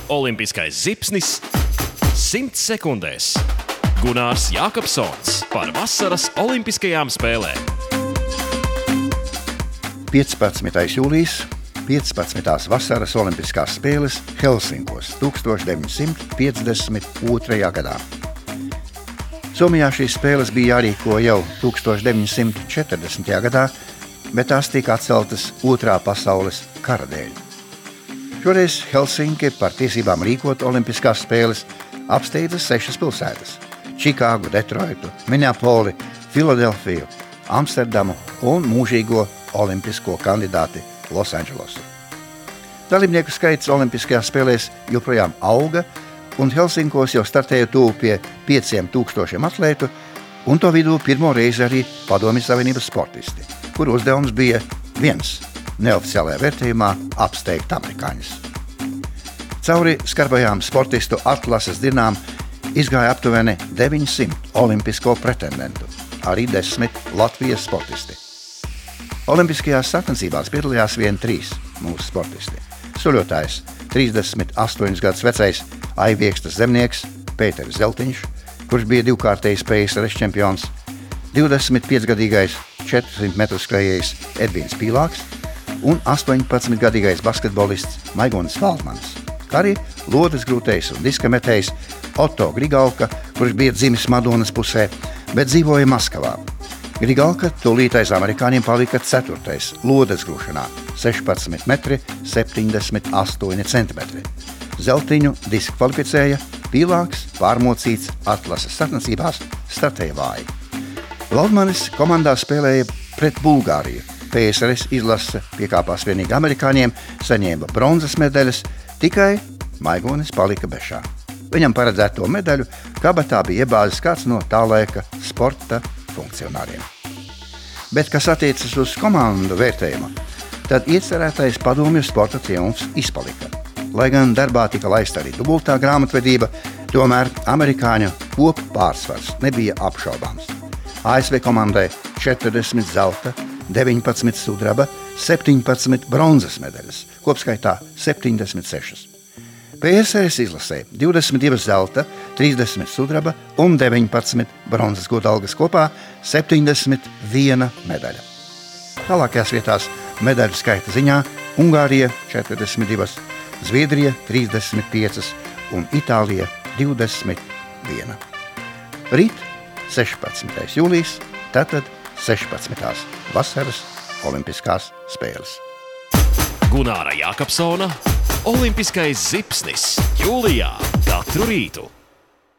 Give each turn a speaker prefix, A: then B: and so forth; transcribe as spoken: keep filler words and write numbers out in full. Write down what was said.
A: olimpiskais zipsnis simts sekundēs. Gunārs Jākapsons par vasaras olimpiskajām spēlēm.
B: piecpadsmitais jūlijas, piecpadsmitās vasaras olimpiskās spēles Helsinkos tūkstoš deviņsimt piecdesmit otrajā gadā. Somijā šīs spēles bija jārīko jau tūkstoš deviņsimt četrdesmitajā gadā, bet tās tika atceltas Otrā pasaules kara dēļ. Šoreiz Helsinki par tiesībām rīkot olimpiskās spēles apsteidza sešas pilsētas – Čikāgu, Detroitu, Minneapoli, Filadelfiju, Amsterdamu un mūžīgo olimpisko kandidāti Losandželosu. Dalībnieku skaits olimpiskajās spēlēs joprojām auga, un Helsinkos jau startēja tuvu pie pieciem tūkstošiem atlētu, un to vidū pirmo reizi arī Padomju Savienības sportisti, kur uzdevums bija viens – neoficiālajā vērtējumā apsteigt amerikāņus. Cauri skarbajām sportistu atlases dienām izgāja aptuveni deviņsimt olimpisko pretendentu, arī desmit Latvijas sportisti. Olimpiskajās sacensībās piedalījās vien trīs mūsu sportisti. Suļotājs trīsdesmit astoņus gadus vecais Aivieksta zemnieks Pēteris Zeltiņš, kurš bija divkārtējs P S R S čempions, divdesmit piecgadīgais četrsimt metru skrejējs Edvīns Pīlāks un astoņpadsmitgadīgais basketbolists Maigonis Valdmanis, kā arī lodes grūtējs un diskametējs Otto Grigalka, kurš bija dzimis Madonas pusē, bet dzīvoja Maskavā. Grigalka tūlīt aiz amerikāņiem palika ceturtais lodes grūšanā – sešpadsmit metri septiņdesmit astoņi centimetri. Zeltiņu diskvalificēja, Pīlāks pārmocīts atlases sacensībās startēja vāji. Valdmanis komandā spēlēja pret Bulgāriju. P S R S izlase piekāpās vienīgi amerikāņiem, saņēma bronzas medaļas, tikai Maigonis palika bešā. Viņam paredzēto medaļu kabatā bija iebāzis kāds no tā laika sporta funkcionāriem. Bet, kas attiecas uz komandu vērtējumu, tad iecerētais padomju sporta triumfs izpalika. Lai gan darbā tika laista arī dubultā grāmatvedība, tomēr amerikāņu kopu pārsvars nebija apšaubāms. A S V komandai četrdesmit zelta, deviņpadsmit sudraba, septiņpadsmit bronzas medaļas, kopskaitā septiņdesmit sešas. P S R S izlasē divdesmit divas zelta, trīsdesmit sudraba un deviņpadsmit bronzas godalgas kopā septiņdesmit viena medaļa. Tālākajās vietās medaļu skaita ziņā Ungārija četrdesmit divas, Zviedrija trīsdesmit piecas un Itālija divdesmit viena. Rīt sešpadsmitais jūlijas, tātad sešpadsmitās vasaras olimpiskās spēles.
A: Gunāra Jākapsona olimpiskais zipsnis jūlijā katru rītu.